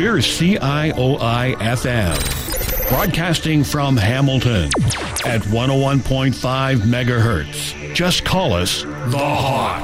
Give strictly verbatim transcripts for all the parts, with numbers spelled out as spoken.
We're C I O I F M, broadcasting from Hamilton at one oh one point five megahertz. Just call us The Hawk.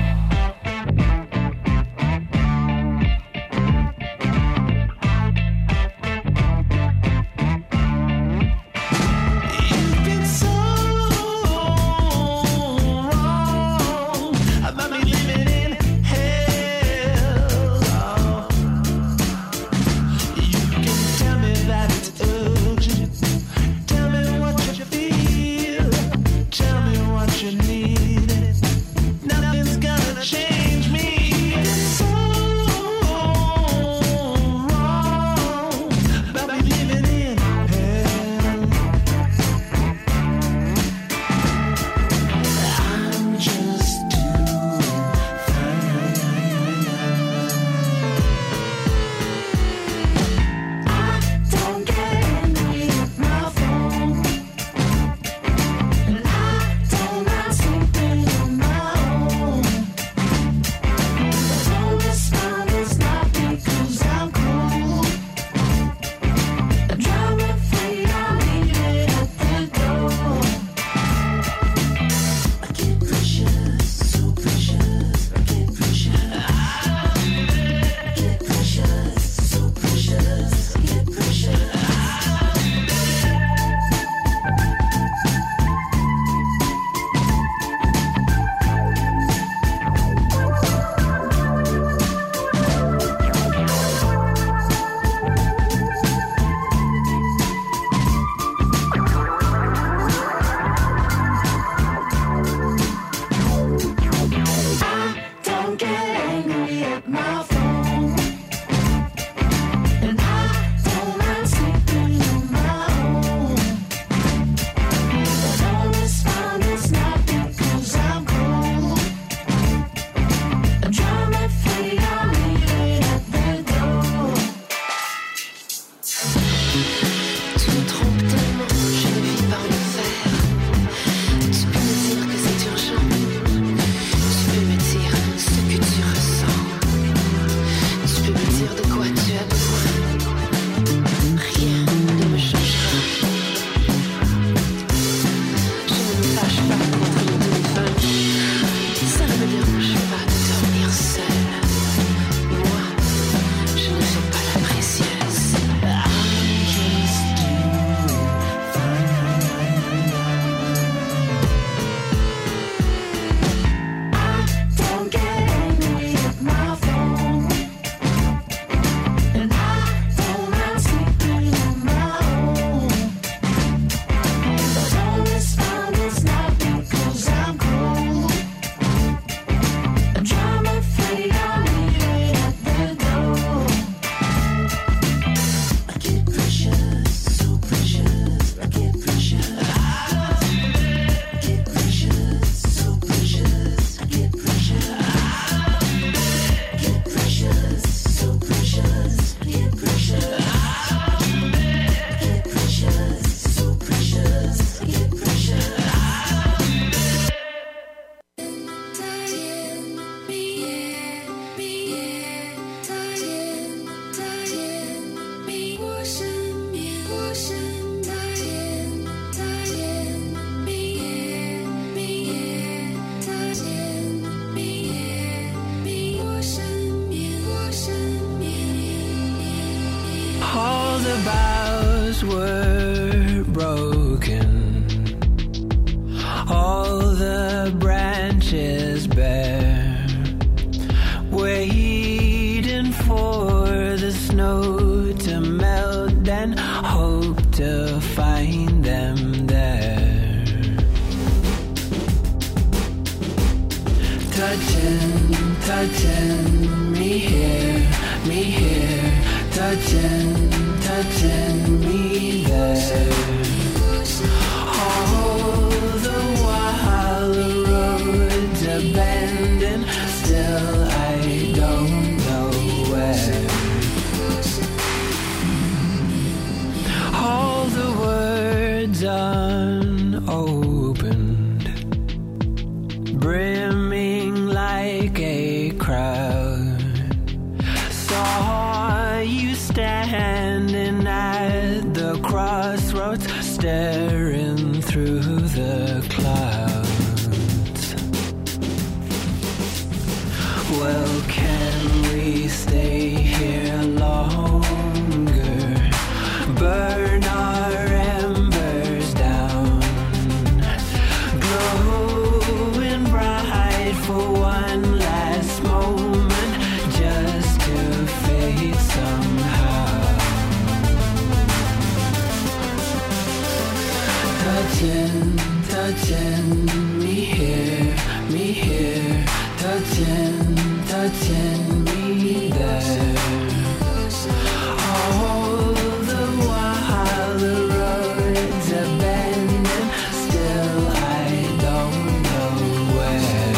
Brimming like a crowd, saw you staring through the clouds. Well, can we stay here longer? Burn our embers down, glowing bright for one last moment, just to fade somehow. Touching, touching me here, me here, touching, touching me there. All the while the road's abandoned, still I don't know where.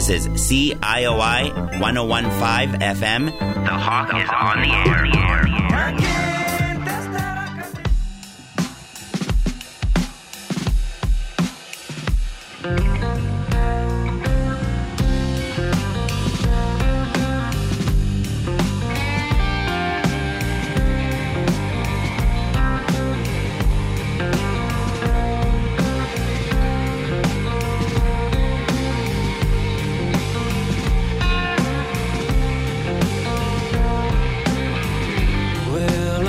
This is C I O I one oh one point five F M. The Hawk is on the air. Well,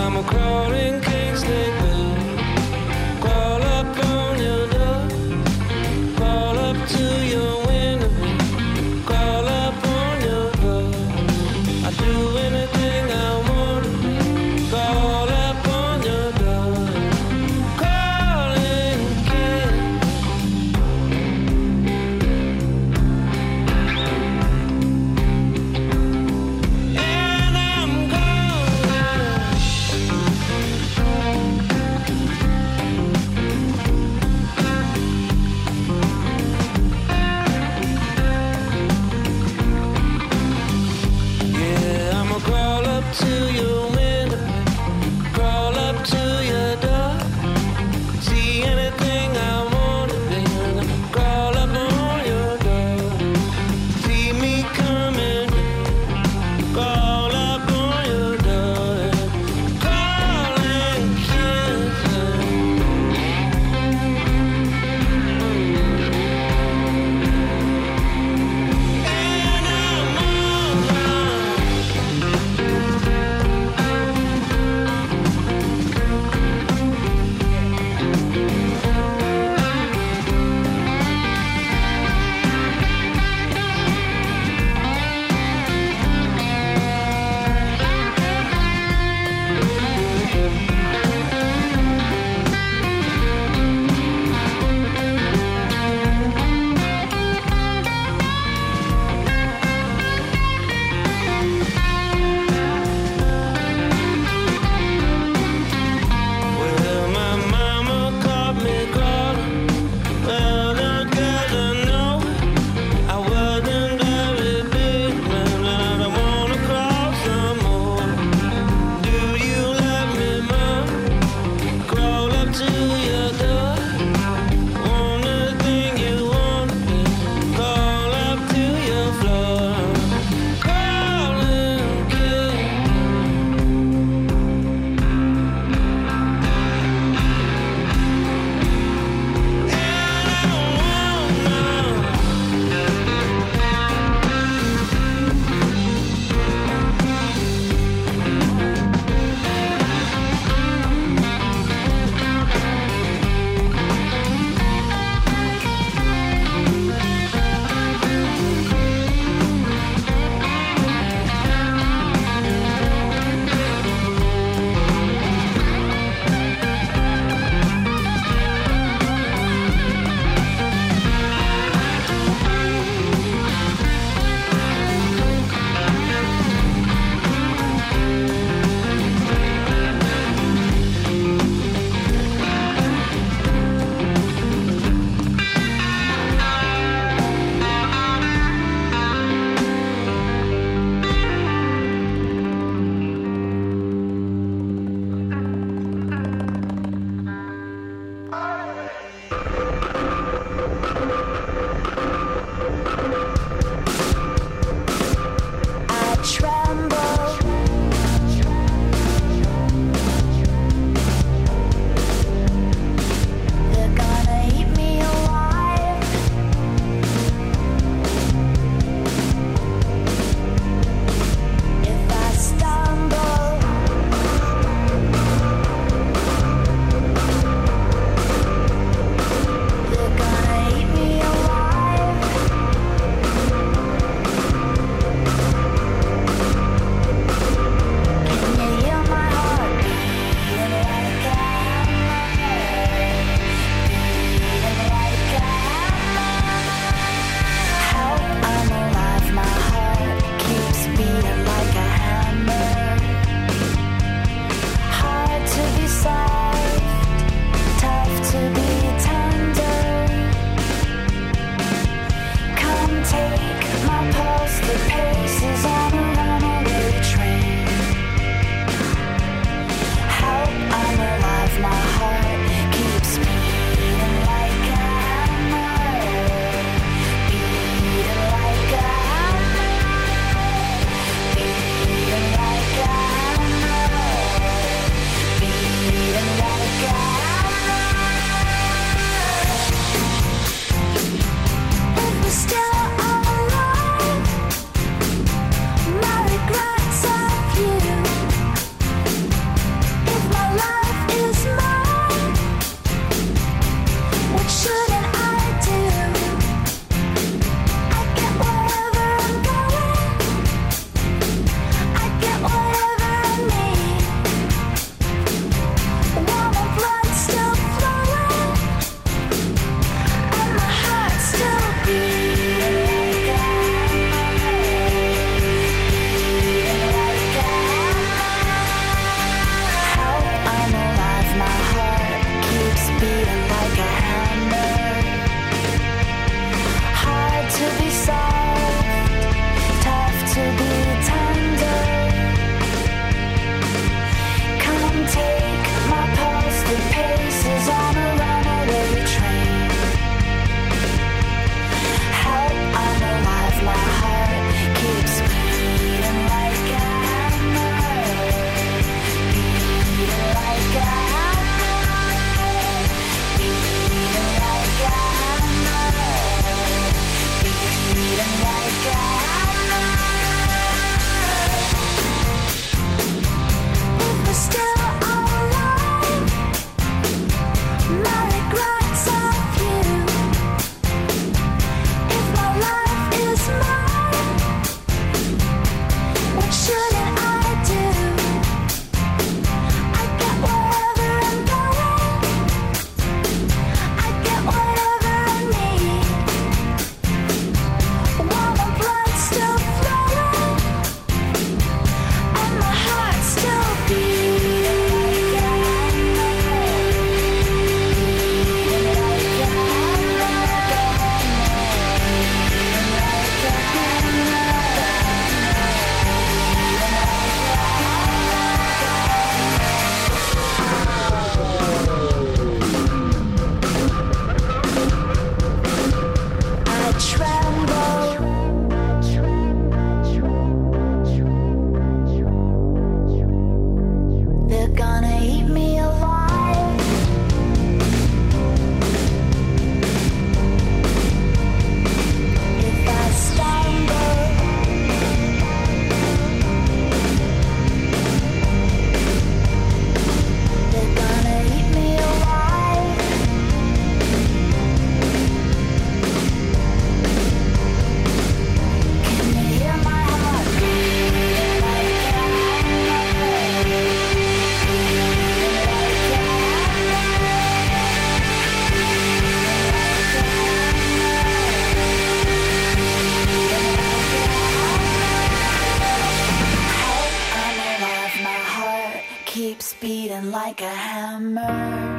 hips beating like a hammer.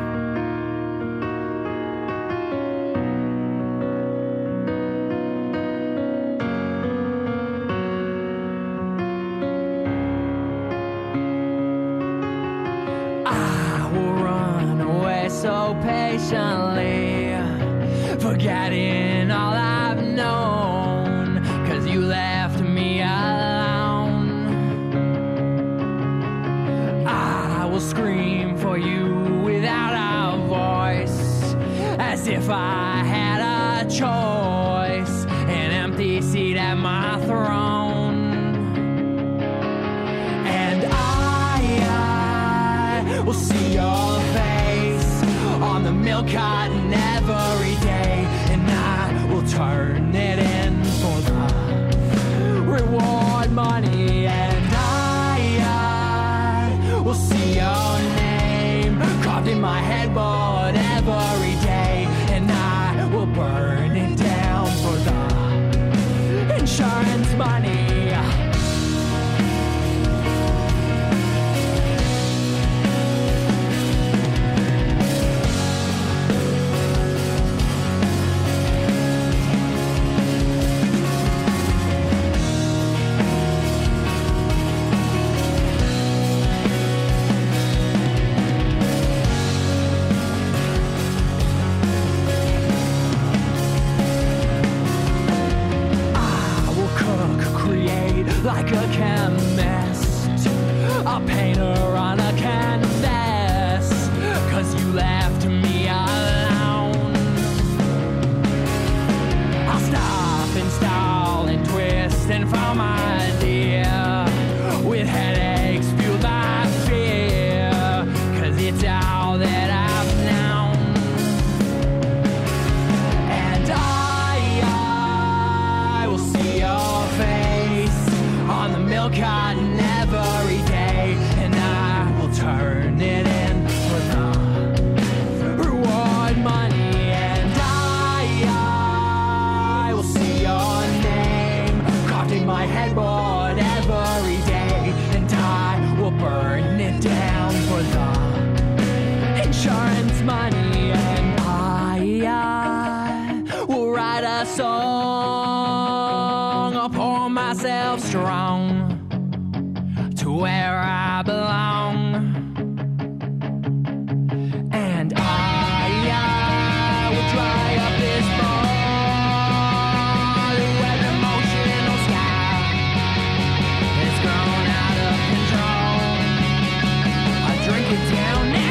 So patiently, forgetting all I've known, 'cause you left me alone. I will scream for you without a voice, as if I had a choice, an empty seat at my throne. And I, I will see your face on the milk carton every day, and I will turn it in for the reward money. And I, I will see your name carved in my headboard every day, and I will burn it down for the insurance money. Like a chemist, a painter on a canvas, 'cause you left me alone. I'll stop and stall and twist and fall, my dear, with headaches fueled by fear, 'cause it's all that I've known. And I, I will see your face on the milk carton every day, and I will turn it in for the reward money. And I, I will see your name carved in my headboard every day, and I will burn it down for the insurance money. And I, I will write a song, I'll pour myself strong to where I belong. And I, I will dry up this ball where the emotional sky has grown out of control. I drink it down now.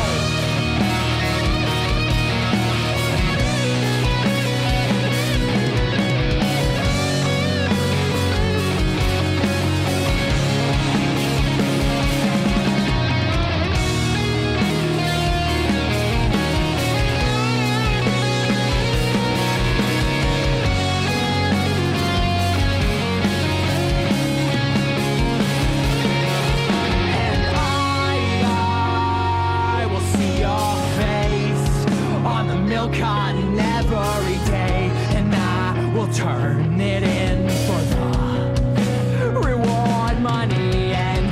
Cotton every day, and I will turn it in for the reward money. And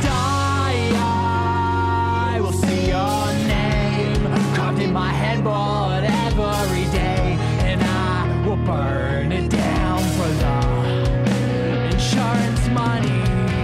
I, I will see your name carved in my headboard every day, and I will burn it down for the insurance money.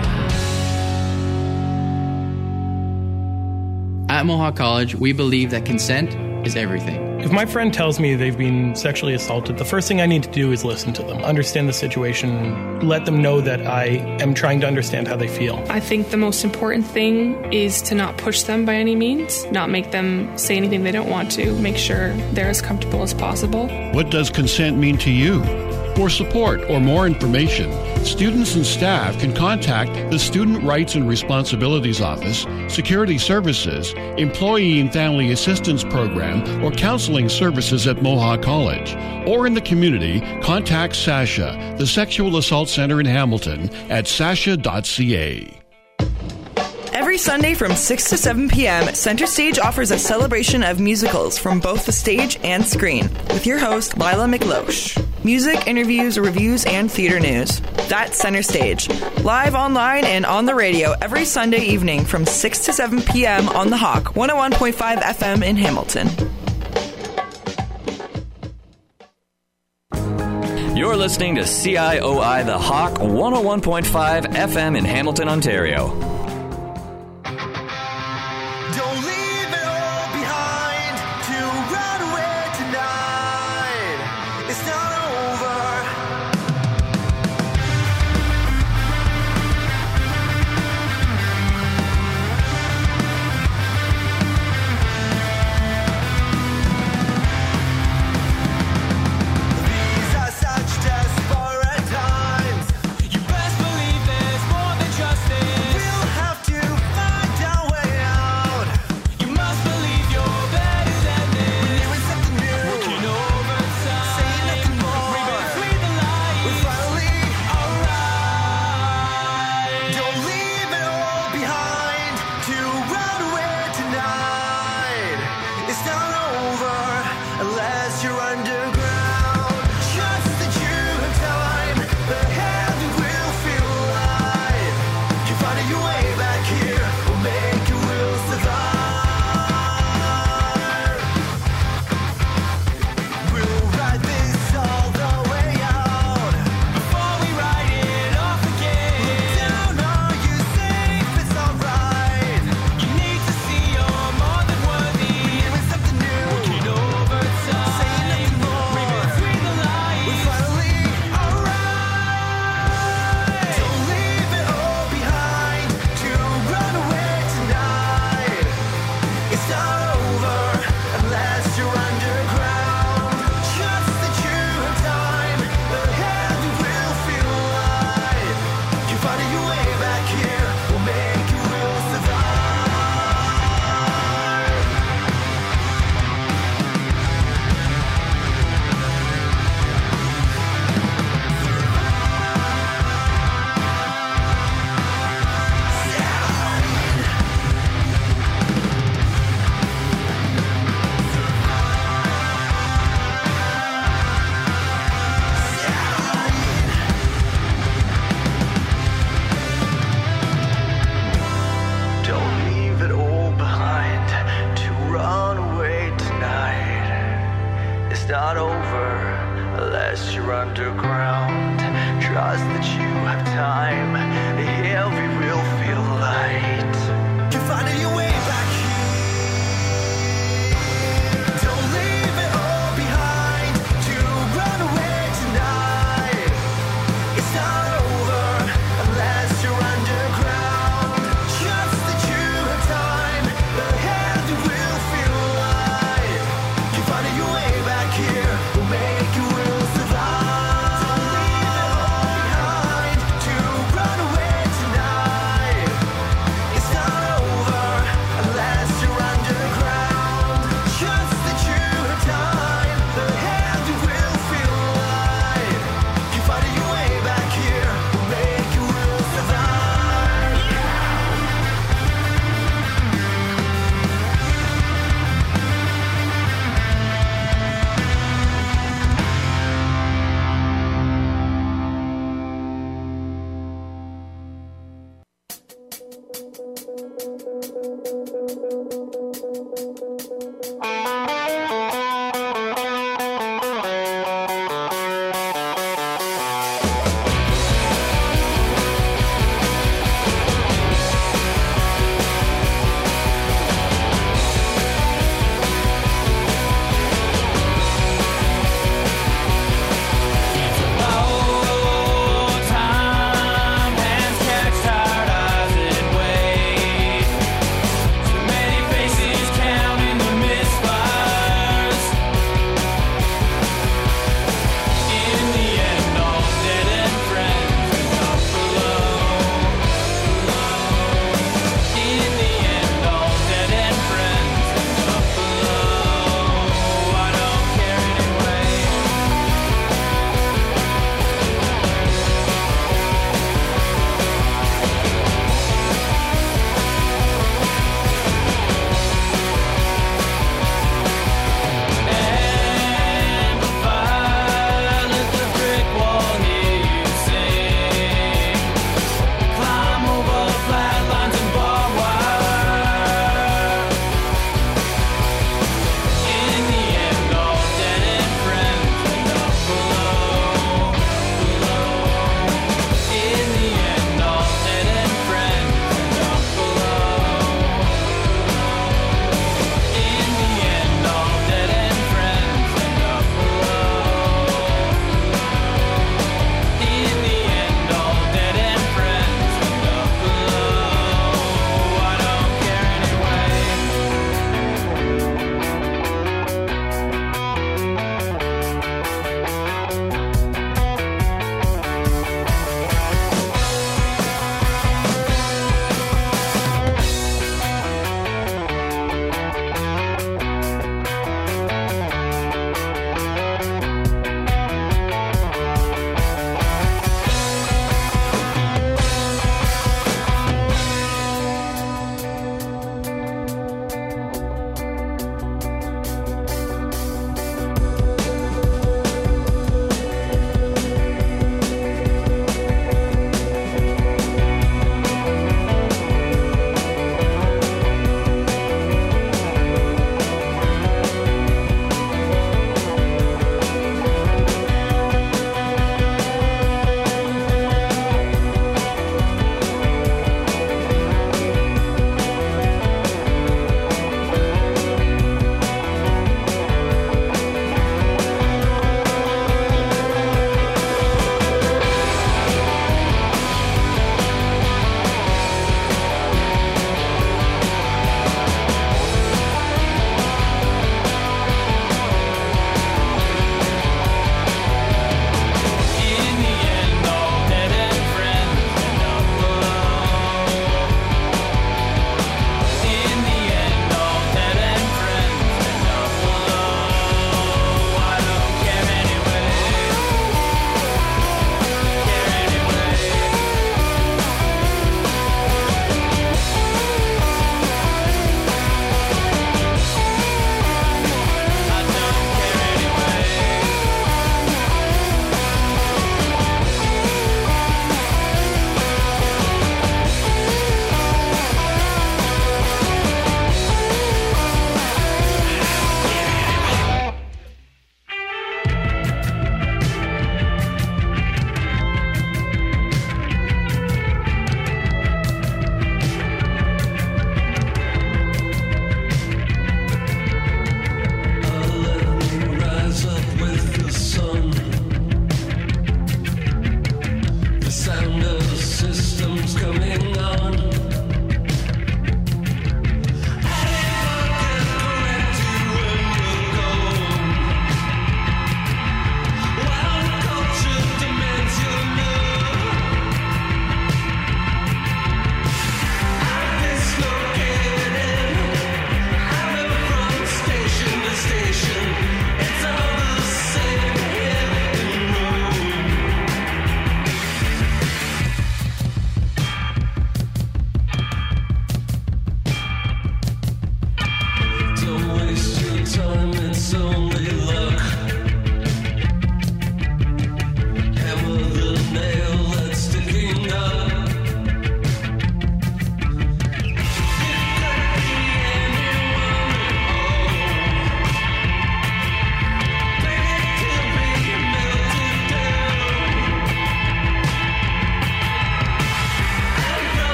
At Mohawk College, we believe that consent is everything. If my friend tells me they've been sexually assaulted, the first thing I need to do is listen to them, understand the situation, let them know that I am trying to understand how they feel. I think the most important thing is to not push them by any means, not make them say anything they don't want to, make sure they're as comfortable as possible. What does consent mean to you? For support or more information, students and staff can contact the Student Rights and Responsibilities Office, Security Services, Employee and Family Assistance Program, or Counseling Services at Mohawk College. Or in the community, contact SASHA, the Sexual Assault Center in Hamilton, at sasha dot c a. Every Sunday from six to seven p.m., Center Stage offers a celebration of musicals from both the stage and screen with your host, Lila McLosh. Music, interviews, reviews, and theater news. That's Center Stage. Live online and on the radio every Sunday evening from six to seven p.m. on The Hawk, one oh one point five F M in Hamilton. You're listening to C I O I The Hawk, one oh one point five F M in Hamilton, Ontario. Don't leave it all behind to run away tonight. It's not over. These are such desperate times. You best believe there's more than justice. We'll have to find our way out. You must believe you're better than this. We're doing something new. Working overtime. Saying nothing more. Read between the lines. We're finally alright. Don't leave it all behind to run away tonight. It's not over unless you're underground. Just that you have time. The heavy will feel alive. You find your way back here. We'll make you will survive. We'll ride this all the way out. Before we ride it off again. Look down, are you safe? It's alright. You need to see you're more than worthy. We're doing something new. Working overtime. Saying nothing more. Read between the lines. We're finally alright. Don't leave it all behind to run away tonight. It's not over unless you're underground. Just that you have time. The heavy will feel alive. You find your way back here. We'll make you will survive. Don't leave it all behind to run away tonight. It's not over unless you're underground. Trust that you have time. The heavy will feel light. You're finding your way back here. Don't leave it all behind to run away tonight. It's not over unless you're underground. Just that you have time. The heavy will feel alive. You find your way back here. We'll make you will survive. Don't leave it all behind to run away tonight. It's not over unless you're underground. Just that you have time. The heavy will feel alive. You find your way back here. We'll make you will survive. Time, hands catch tired eyes and wait. So many faces count in the misfire.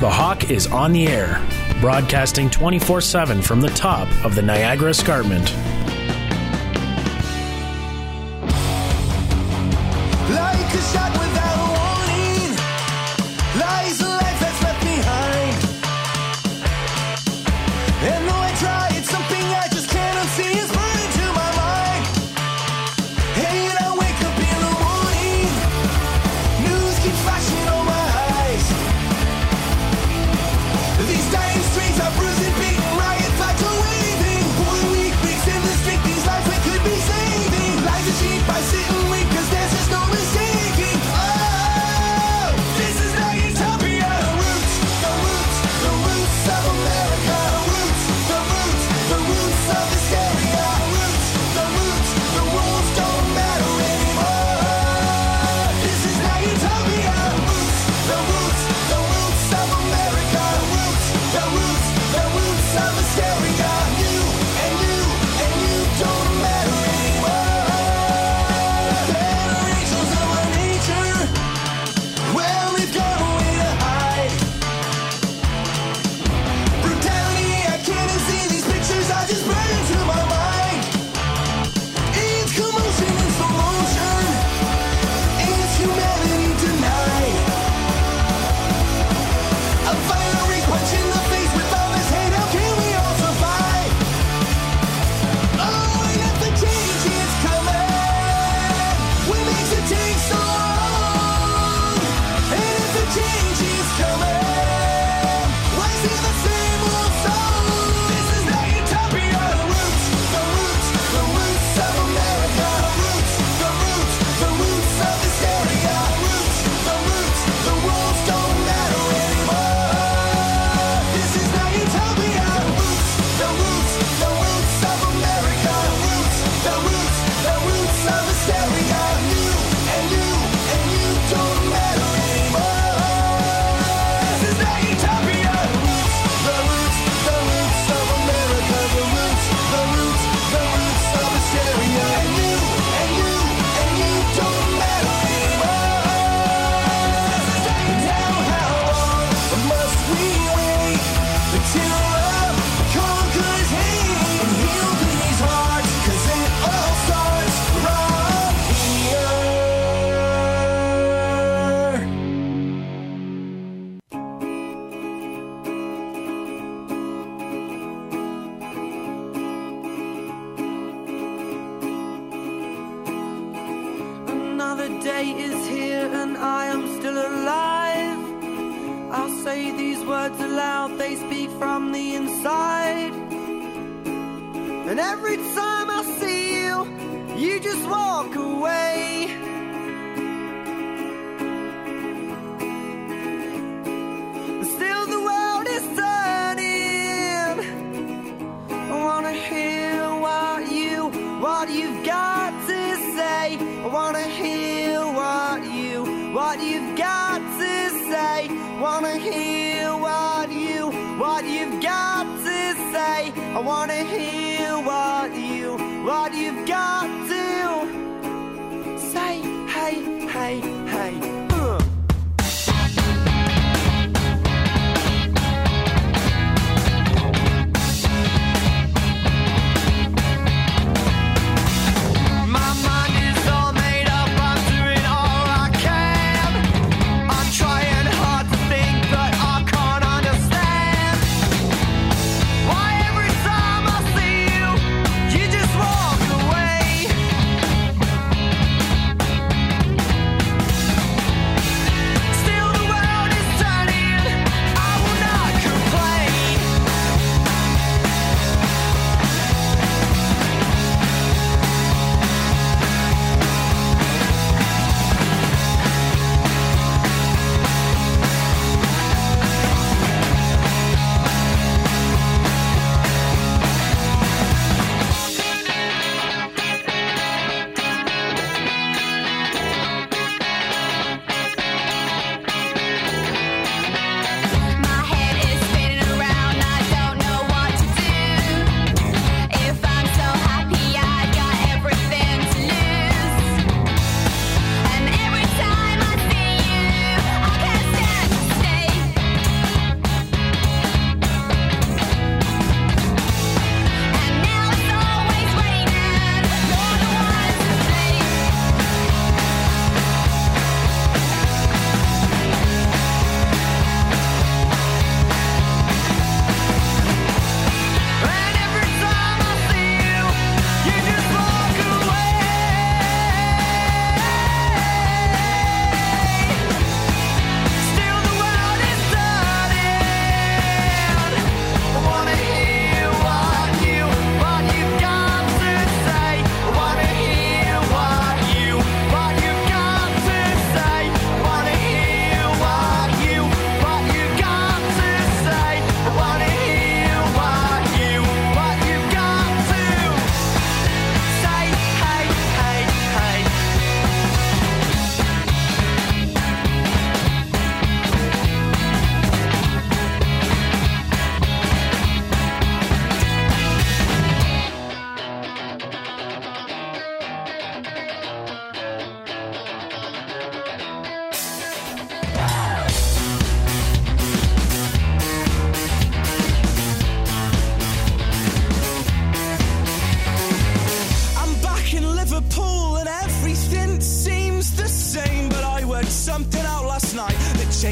The Hawk is on the air, broadcasting twenty-four seven from the top of the Niagara Escarpment. Like a shot without a warning, lies a life that's left behind. And though I try, it's something I just can't unsee. It's burning to my mind. Hey, and I wake up in the morning, news keeps flashing on my eyes. These dying streets are bruising, beaten, riots like a waving. Poor weak weeks in the street, these lives we could be saving. Lives are cheap by sitting weak, cause there's just no mistaking. Oh, this is not utopia. Roots, the roots, the roots of America. Roots, the roots, the roots of hysteria. Roots, the roots, the rules don't matter anymore. This is not utopia. Roots, the roots, the roots of America. Roots, the roots, the roots of hysteria. You and you and you don't matter anymore. Generations of our nature, well, we've got a way to hide. Brutality, I can't see these pictures, I just burn into my mind. It's commotion in slow motion, it's humanity denied. A fiery punch in the face with all this hate, how can we all survive? Oh, and if the change is coming, what makes it take so long? And if the change is coming, why sing the same old song? This is not utopia. Roots, the roots, the roots of America. Roots, the roots, the roots of hysteria. Roots, the roots, the rules don't matter anymore. This is not utopia. Roots, the roots, the roots of America. Roots, the roots, the roots of hysteria. You and you and you don't matter anymore. This is not utopia. Roots, the roots, the roots of America. The roots, the roots, the roots of hysteria. And you and you and you don't matter anymore. Now how long must we wait until love conquers hate and heal these hearts? 'Cause it all starts right here. Another day is here and I am still alive. I'll say these words aloud, they speak from the inside. And every time I see you, you just walk away. Still the world is turning. I wanna hear what you, what you've got to say. I wanna hear what you, what you've got to say. Wanna hear what you, what you've got to say. I wanna hear what you, what you've got to say. Hey, hey, hey. Uh. My mind is all made up, I'm doing all I can. I'm trying hard to think, but I can't understand why every time I see you, you just walk away.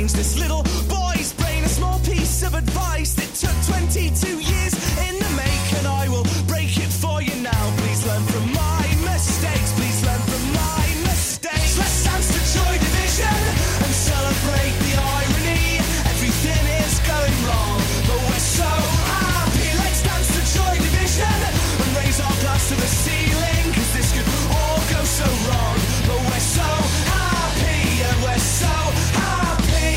change this little boy's brain. A small piece of advice that took twenty-two years in the make, and I will break it for you now. Please learn from my mistakes. Please learn from my mistakes. Let's dance to Joy Division and celebrate the irony. Everything is going wrong, but we're so happy. Let's dance to Joy Division and raise our glass to the ceiling, cause this could all go so wrong, but we're so happy, and we're so happy.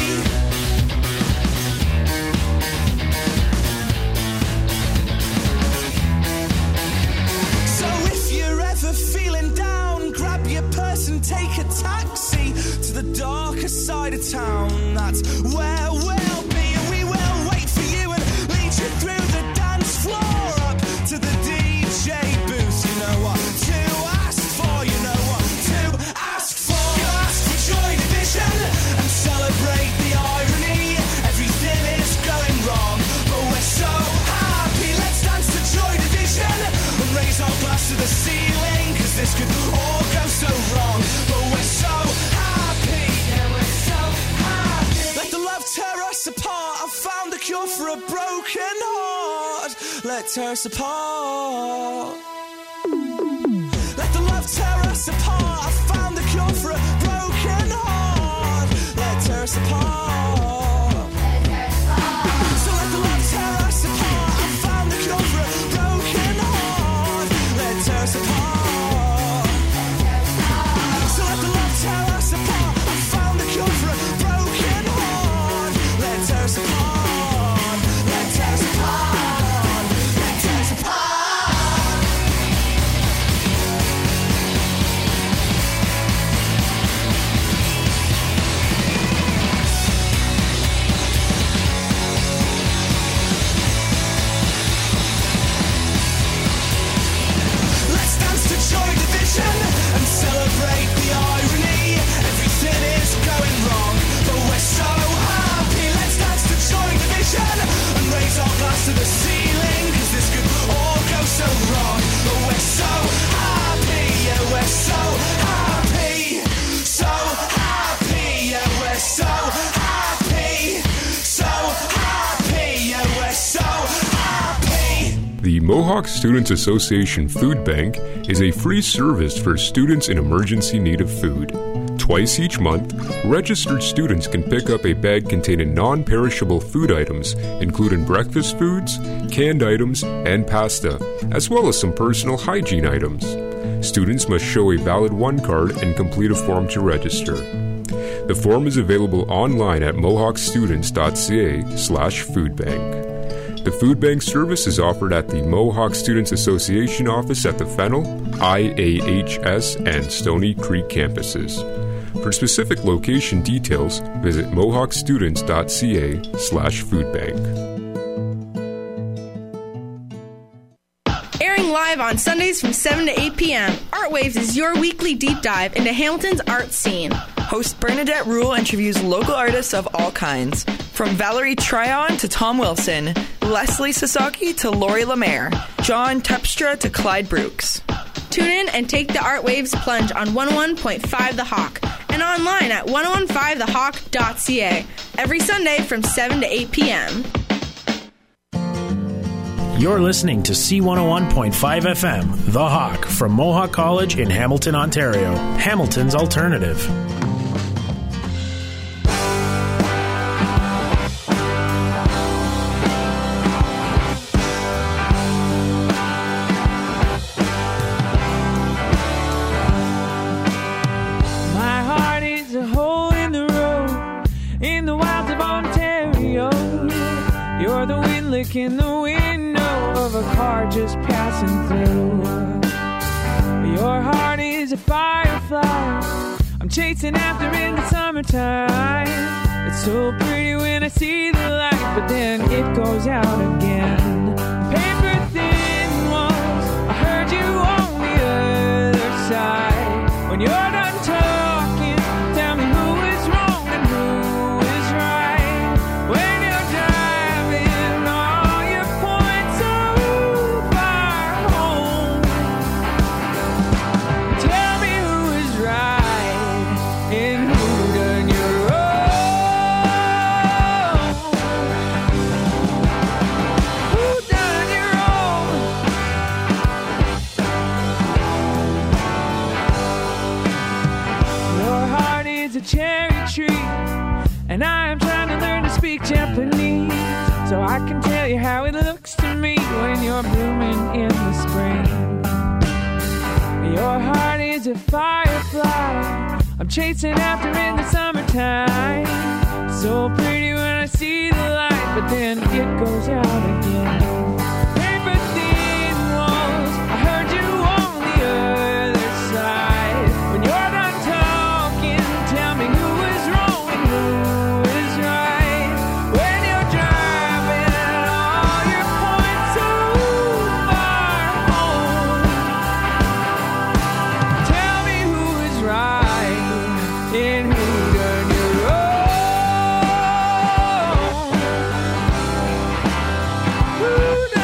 So if you're ever feeling down, grab your purse and take a taxi to the darker side of town. That's where we'll be, and we will wait for you and lead you through the dance floor up to the D J booth. You know what to ask for, you know what to ask for. You ask for Joy Division and celebrate the irony. Everything is going wrong, but we're so happy. Let's dance to Joy Division and raise our glass to the ceiling, cause this could all go so wrong, but we're so happy. Yeah, we're so happy. Let the love tear us apart. I've found the cure for a broken heart. Let tear us apart. Let the love tear us apart. I found the cure for a broken heart. Let tear us apart. So let the love tear us apart. I found the cure for a broken heart. Let tear us apart. So let the love tear us apart. I found the cure for a broken heart. Let tear us apart. Let tear us apart. Let tear us apart. Let's dance to Joy Division and celebrate the irony. Everything is going wrong, but we're so happy. Let's dance to Joy Division and raise our glass to the ceiling, cause this could all go so wrong, but we're so happy. Yeah, we're so happy. So happy. Yeah, we're so happy. So happy. Yeah, we're so happy. The Mohawk Students Association Food Bank is a free service for students in emergency need of food. Twice each month, registered students can pick up a bag containing non-perishable food items, including breakfast foods, canned items, and pasta, as well as some personal hygiene items. Students must show a valid one card and complete a form to register. The form is available online at mohawk students dot c a slash food bank. The food bank service is offered at the Mohawk Students Association office at the Fennel, I A H S, and Stony Creek campuses. For specific location details, visit mohawk students dot c a slash food bank. Airing live on Sundays from seven to eight p.m., Artwaves is your weekly deep dive into Hamilton's art scene. Host Bernadette Rule interviews local artists of all kinds, from Valerie Tryon to Tom Wilson, Leslie Sasaki to Lori Lemaire, John Tepstra to Clyde Brooks. Tune in and take the Artwaves plunge on one oh one point five The Hawk and online at ten fifteen the hawk dot c a every Sunday from seven to eight p.m. You're listening to C one oh one point five F M, The Hawk, from Mohawk College in Hamilton, Ontario. Hamilton's alternative. My heart is a hole in the road, in the wilds of Ontario. You're the wind licking the window of a car just passing through. Your heart is a firefly I'm chasing after in the summertime. It's so pretty when I see the light, but then it goes out again. Paper thin walls, I heard you on the other side. When you're done talking, tell me who is wrong and who is right. When you're driving all your points so far home, tell me who is right and who done you wrong. cherry tree, and I am trying to learn to speak Japanese, so I can tell you how it looks to me when you're blooming in the spring. Your heart is a firefly I'm chasing after in the summertime. So pretty when I see the light, but then it goes out again. Paper thin walls, I heard you on the other side. When you're done talking, tell me who is wrong and who is right. When you're driving all your points so far home, tell me who is right and who done you wrong. Who done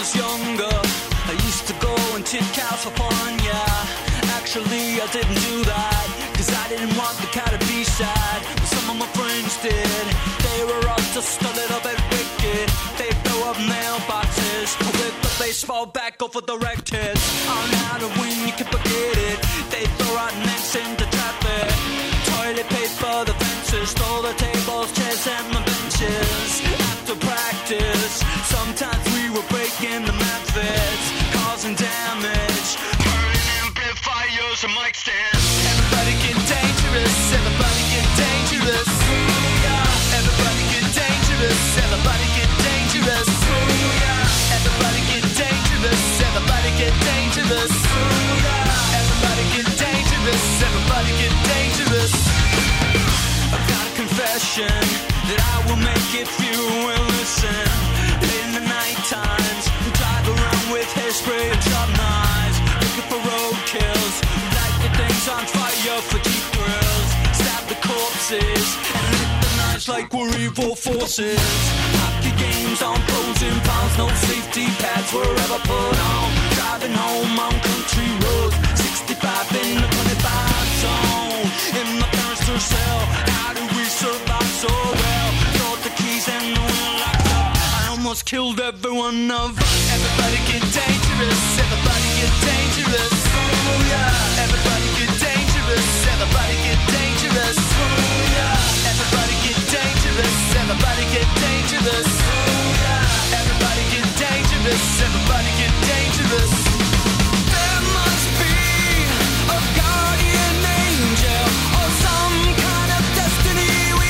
was younger, I used to go and tip California. Actually, I didn't do that, cause I didn't want the cat to be sad. But some of my friends did. They were all just a little bit wicked. They throw up mailboxes with the baseball bat over the wrecked hits. On Halloween, you can forget it. They throw out necks into traffic. Toilet paper, the fences, stole the tables, chairs, and the benches. After practice, sometimes we were breaking the methods, causing damage, burning amplifiers and mic stands. Everybody get dangerous, everybody get dangerous. Yeah. Everybody get dangerous, everybody get dangerous. Yeah. Everybody get dangerous, everybody get dangerous. Yeah. Everybody get dangerous, everybody get dangerous. I've got a confession that I will make if you will listen. Late in the night times, drive around with hairspray and sharp knives, looking for roadkills, light the things on fire for cheap grills, stab the corpses, and lit the nights like we're evil forces. Hockey games on pros and pounds, no safety pads were ever put on. Driving home on country roads, sixty-five in the twenty-five zone. In my parents' tour cell, how do we survive so well? Throw the keys and the wheel locked up. I almost killed every one of us. Everybody get dangerous, everybody get dangerous. Oh yeah. Everybody get dangerous, everybody get dangerous. Oh yeah. Everybody get dangerous, everybody get dangerous. Oh yeah. Everybody get dangerous, everybody get dangerous. There must be a guardian angel or some kind of destiny we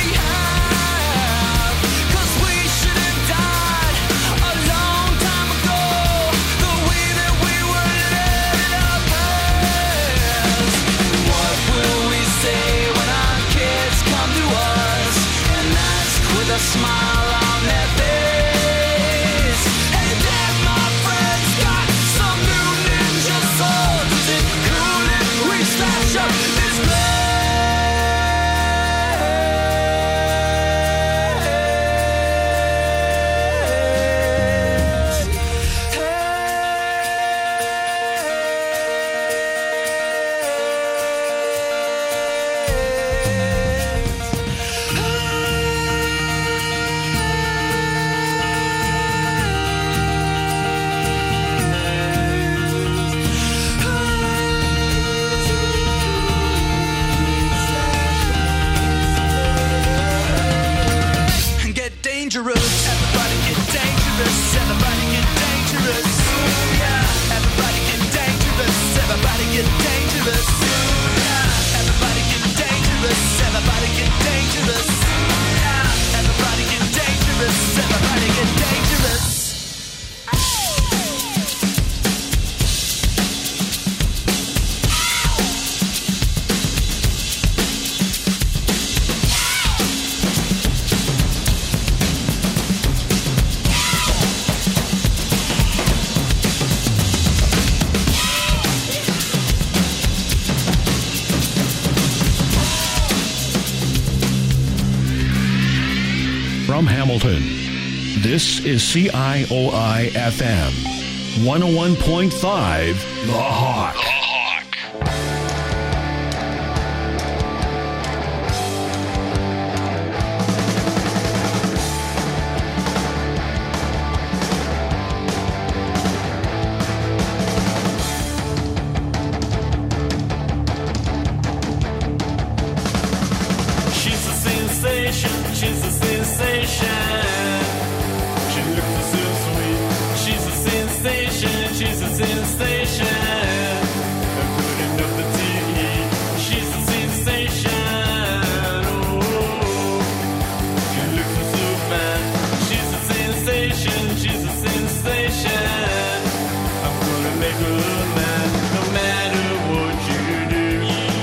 have, 'cause we should have died a long time ago, the way that we were led up as. What will we say when our kids come to us and ask with a smile on their face? Hey Dad, my friend's got some new ninja swords. Is it cool if we slash up this place? Get dangerous, everybody get dangerous, everybody get dangerous. Yeah. Everybody get dangerous, everybody get dangerous. Yeah. Everybody get dangerous, everybody get dangerous. Yeah. Everybody get dangerous, everybody get dangerous. From Hamilton, this is C I O I F M, one oh one point five, The Hawk. She's a sensation, she's a sensation. She looks so sweet. She's a sensation, she's a sensation. Good enough for T V. She's a sensation. Oh, she looks so fine. She's a sensation, she's a sensation. I'm gonna make her mine, no matter what you do.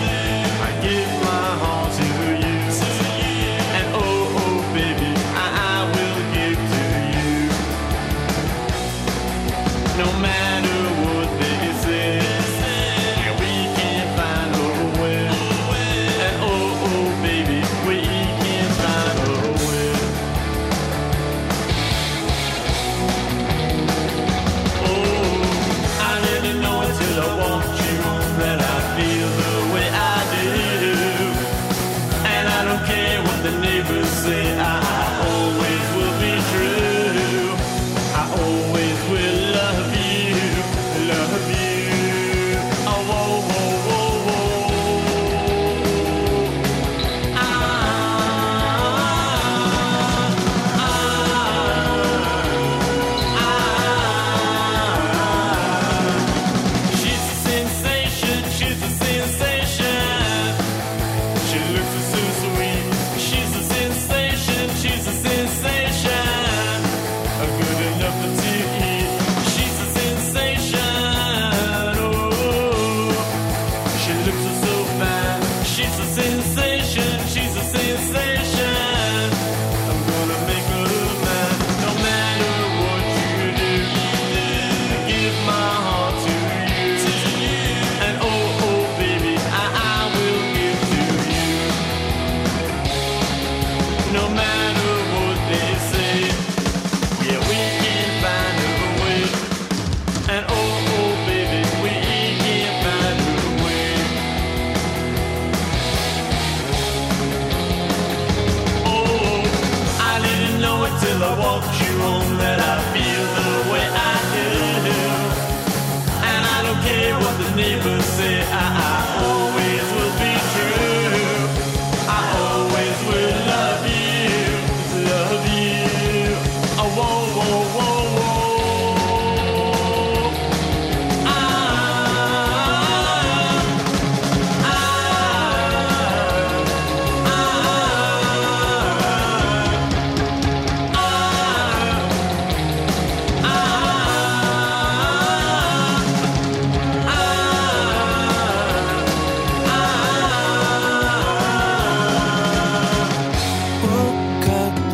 I give my heart to you. And oh, oh, baby, I, I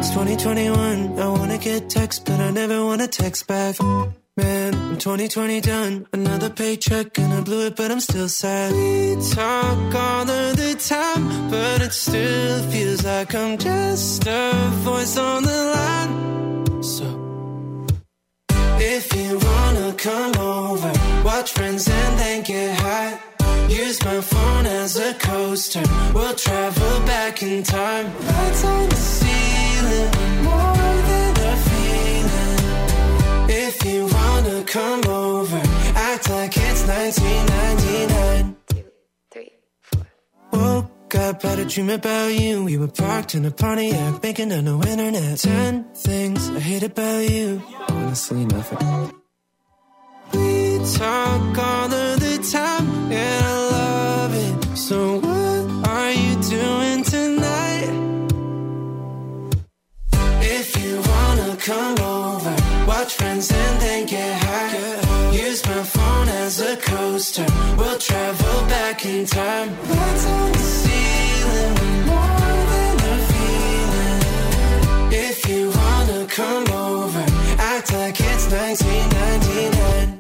It's twenty twenty-one, I wanna get text, but I never wanna text back. Man, I'm twenty twenty done, another paycheck and I blew it, but I'm still sad. We talk all of the time, but it still feels like I'm just a voice on the line. So, if you wanna come over, watch Friends and then get high. Use my phone as a coaster, we'll travel back in time. Lights on the ceiling, more than a feeling. If you wanna come over, act like it's nineteen ninety-nine. Two, three, four. Woke up, had a dream about you. We were parked in a Pontiac, making a no internet. Ten things I hate about you. Honestly, nothing. We talk all of the time, and I love it. So what are you doing tonight? If you wanna come over, watch Friends and then get high. Use my phone as a coaster, we'll travel back in time. Lights on the ceiling, more than a feeling. If you wanna come over, act like it's nineteen ninety-nine.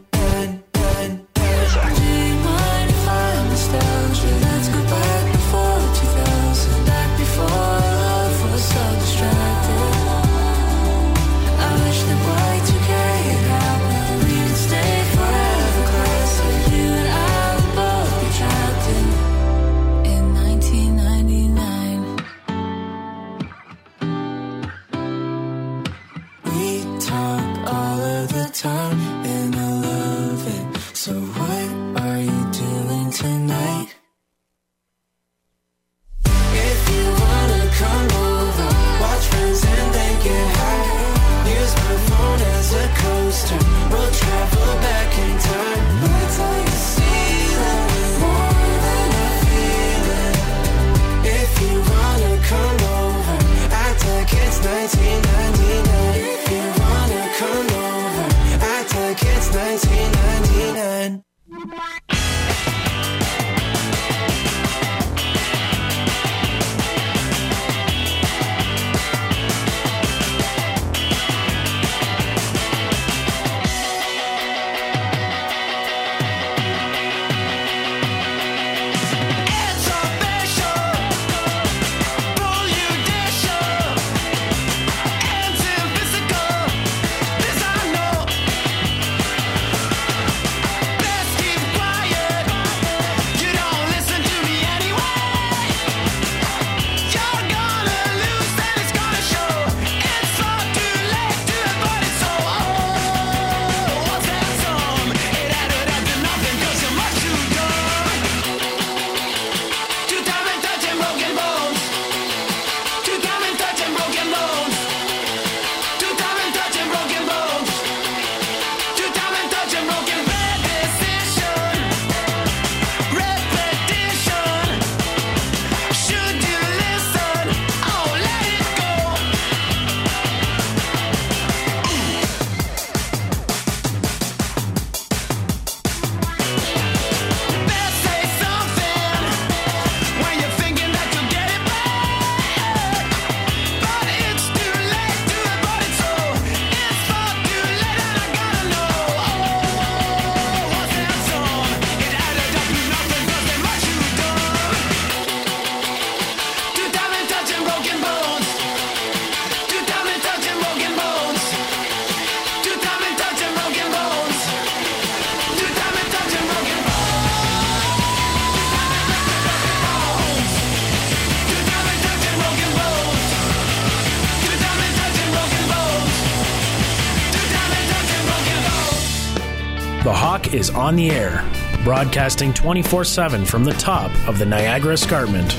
Do you mind if I'm nostalgia? Let's go back before two thousand, back before love was so distracted. I wish that Y two K had happened. We could stay forever classic. You and I would both be trapped in, in nineteen ninety-nine. We talk all of the time, and I love it. So what are you doing tonight? If you wanna come over, watch Friends and then get high. Use my phone as a coaster, we'll travel back in time. Lights on the ceiling, more than a feeling. If you wanna come over, act like it's nineteen ninety-nine. If you wanna come over, act like it's nineteen ninety-nine. The Hawk is on the air, broadcasting twenty-four seven from the top of the Niagara Escarpment.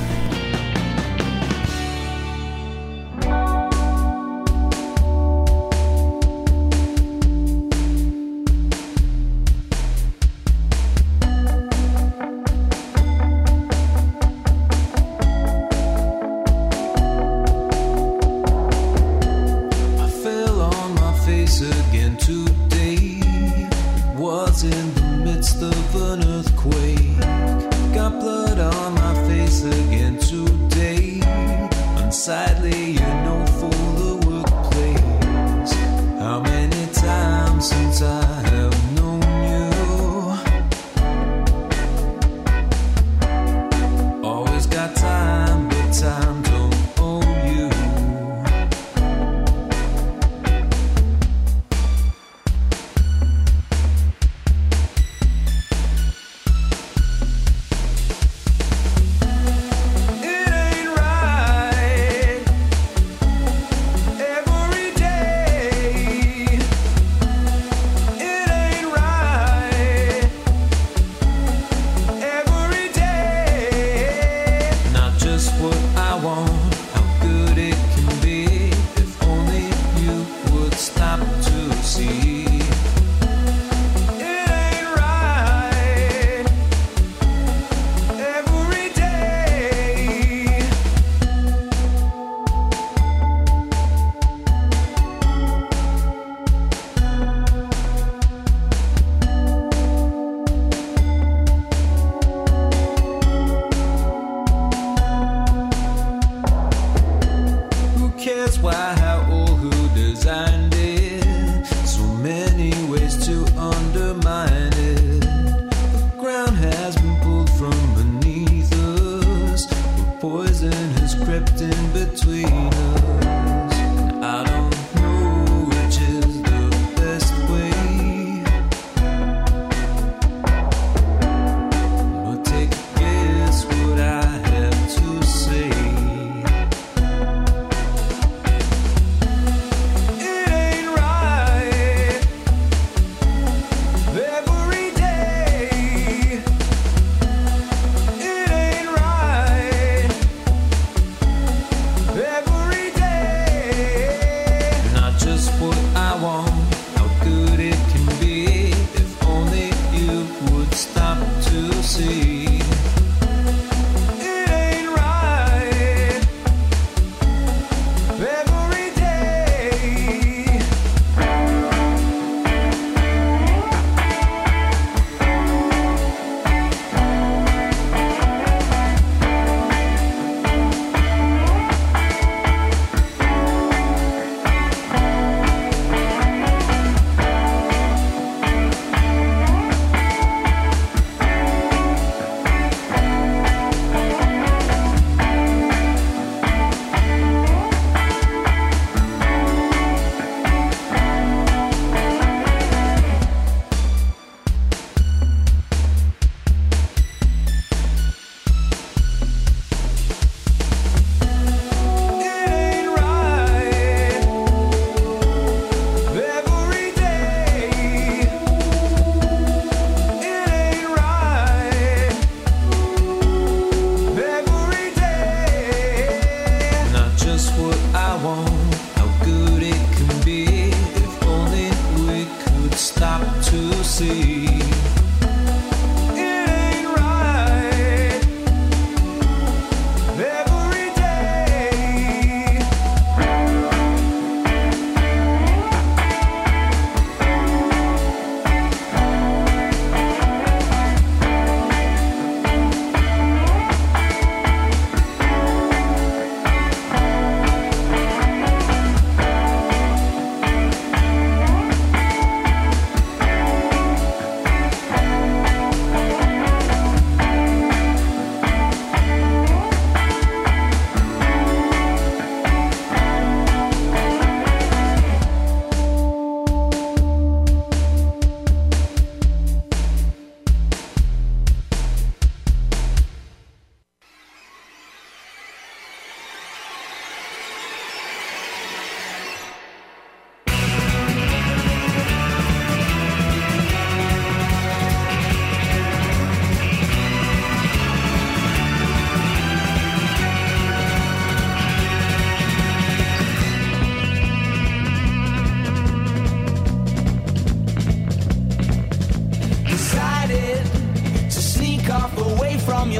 I fell on my face again today. Was in the midst of an earthquake. Got blood on my face again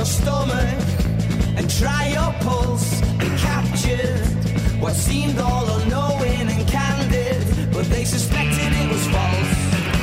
stomach and try your pulse and capture what seemed all unknowing and candid, but they suspected it was false.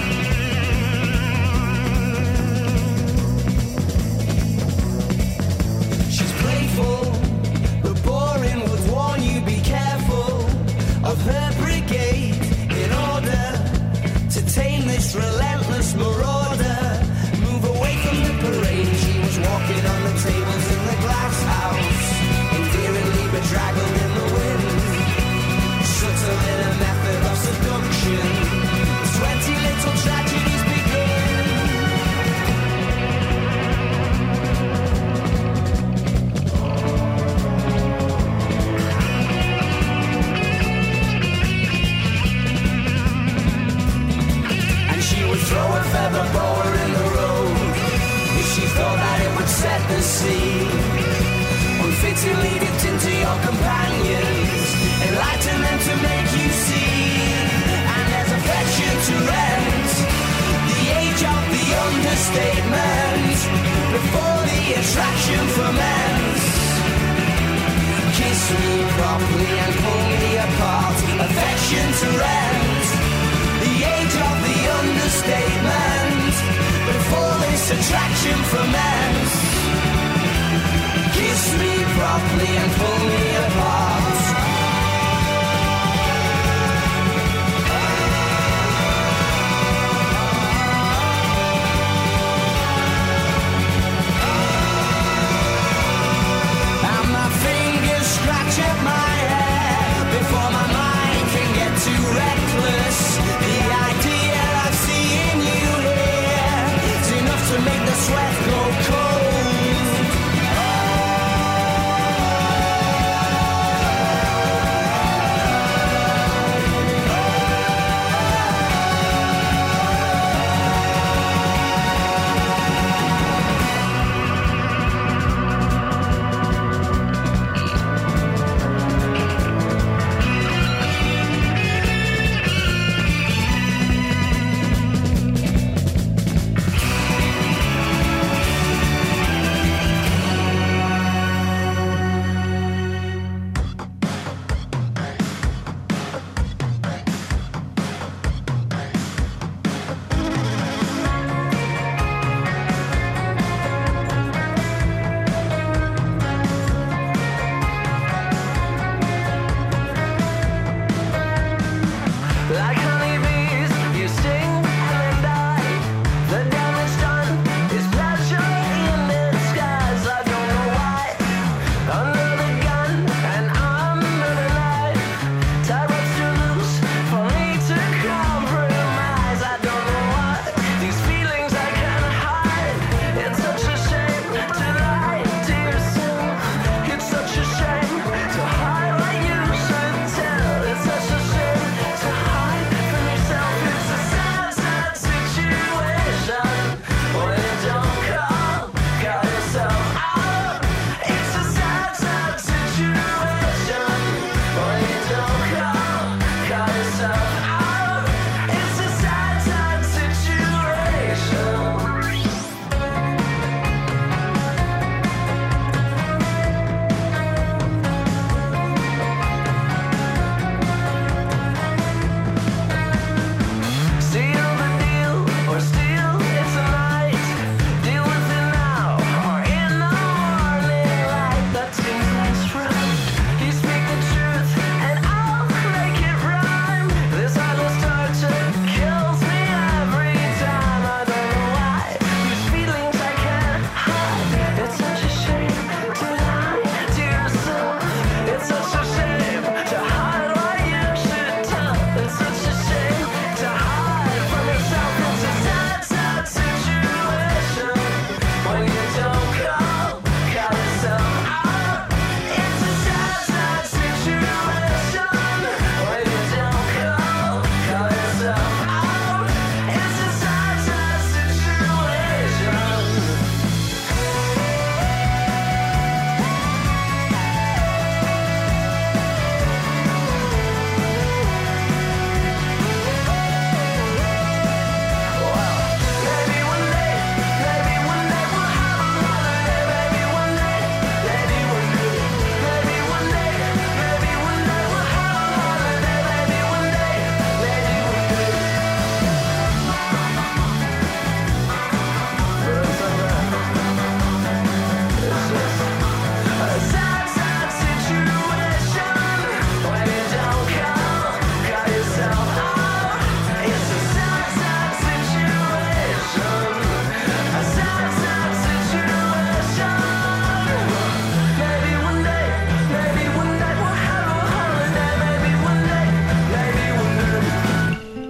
She's playful, but boring, would warn you be careful of her brigade in order to tame this relentless marauder. Move away from the parade. She was walking on the tables in the glass house, endearingly bedraggled in the wind, subtle in a method of seduction. Twenty little tragedies begin. And she would throw a feather boa in the road if she thought that it would set the scene. Unfittingly dipped into your companions, enlighten them to make you see. And there's affection to rent, the age of the understatement, before the attraction ferments. Kiss me properly and pull me apart. Affection to rent, the age of the understatement, before this attraction ferments. Kiss me properly and pull me apart. And my fingers scratch at my hair before my mind can get too reckless. The idea of seeing you here is enough to make the sweat go cold.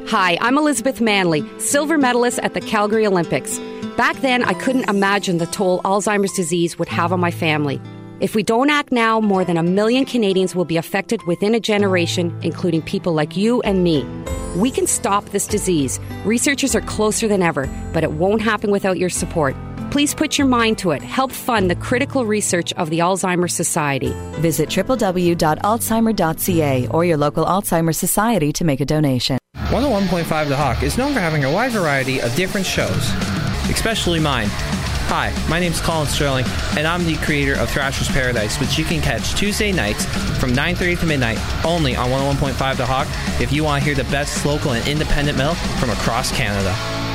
Hi, I'm Elizabeth Manley, silver medalist at the Calgary Olympics. Back then, I couldn't imagine the toll Alzheimer's disease would have on my family. If we don't act now, more than a million Canadians will be affected within a generation, including people like you and me. We can stop this disease. Researchers are closer than ever, but it won't happen without your support. Please put your mind to it. Help fund the critical research of the Alzheimer's Society. Visit w w w dot alzheimer dot c a or your local Alzheimer's Society to make a donation. one oh one point five The Hawk is known for having a wide variety of different shows, especially mine. Hi, my name's Colin Sterling, and I'm the creator of Thrasher's Paradise, which you can catch Tuesday nights from nine thirty to midnight only on one oh one point five The Hawk if you want to hear the best local and independent metal from across Canada.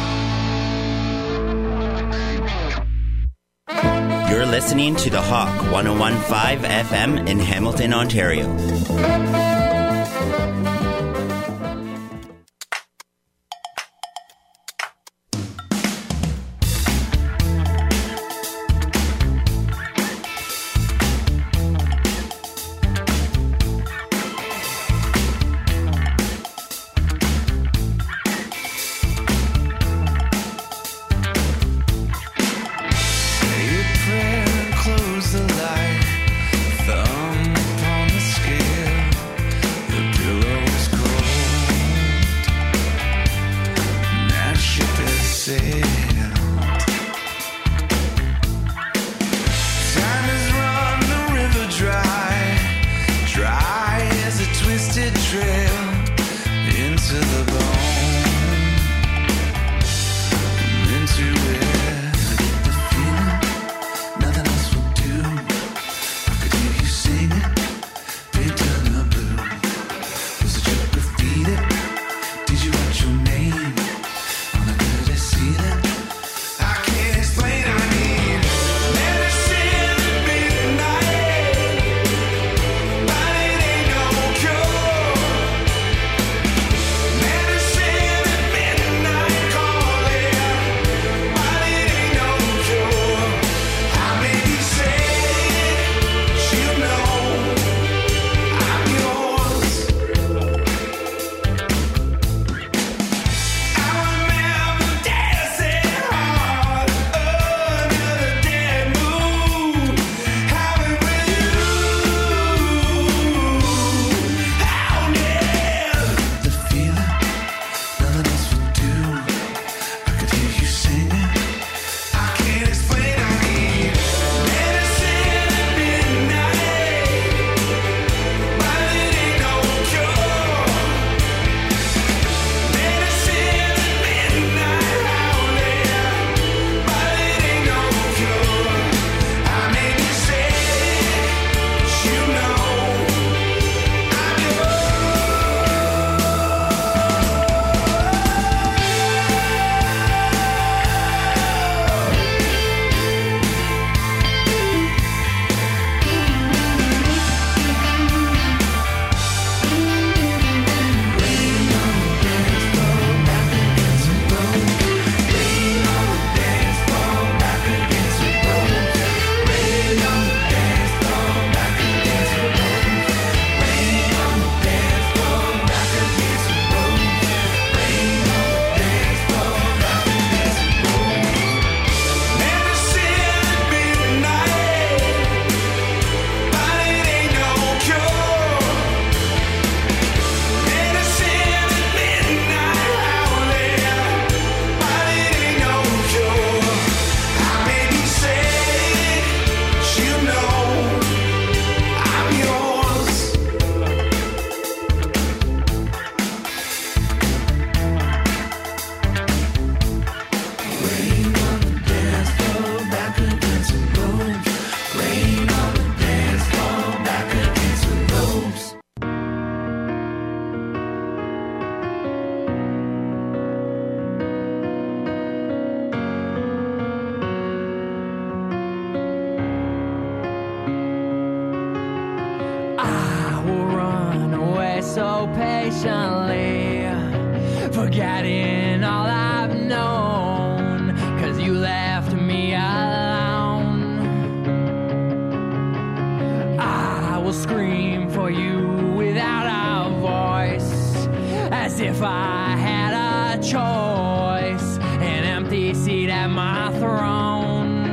You're listening to The Hawk one oh one point five F M in Hamilton, Ontario. Close the light, thumb upon the scale. so patiently, forgetting all I've known, 'cause you left me alone. I will scream for you without a voice, as as if I had a choice, an empty seat at my throne.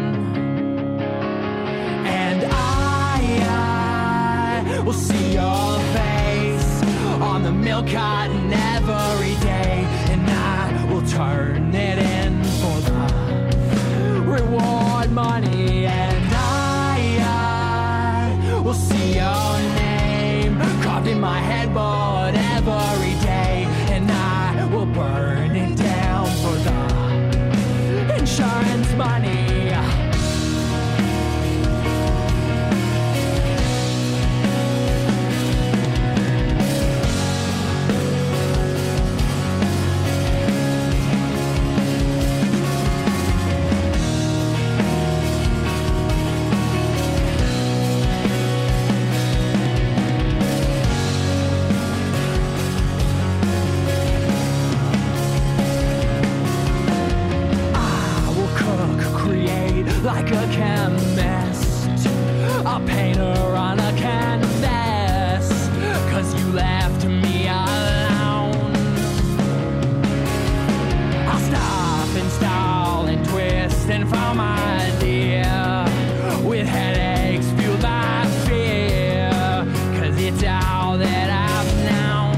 And I, I will see your face on the milk carton every day, and I will turn it in for the reward money. And I, I will see your name carved in my headboard every day, and I will burn it down for the insurance money. Like a chemist, a painter on a canvas, 'cause you left me alone. I'll stop and stall and twist and fall, my dear, with headaches fueled by fear, 'cause it's all that I've known.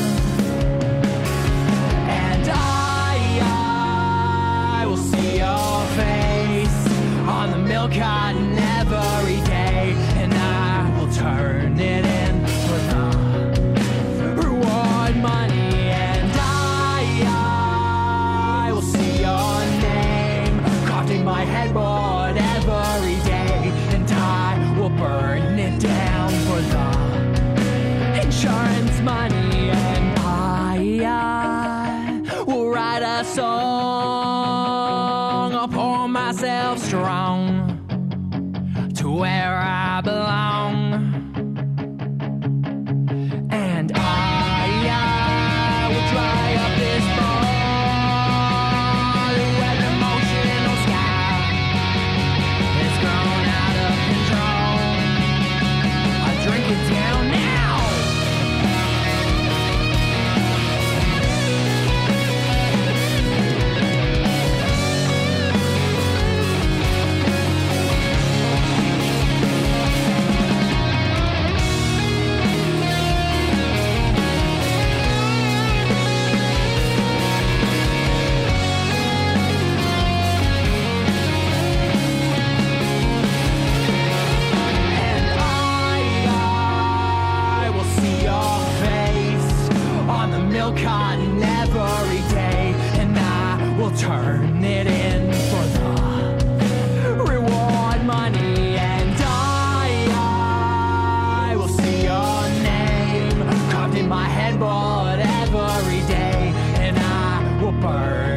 And I, I will see your face on the milk carton every day, and I will turn it in for the reward money. And I, I will see your name carved in my headboard every day, and I will burn it down for the insurance money. And I, I will write a song, I'll pour myself strong to where I belong. And I, I will dry up this ball where the emotional sky has grown out of control. I drink it down now. Cotton every day, and I will turn it in for the reward money. And I, I will see your name carved in my headboard every day, and I will burn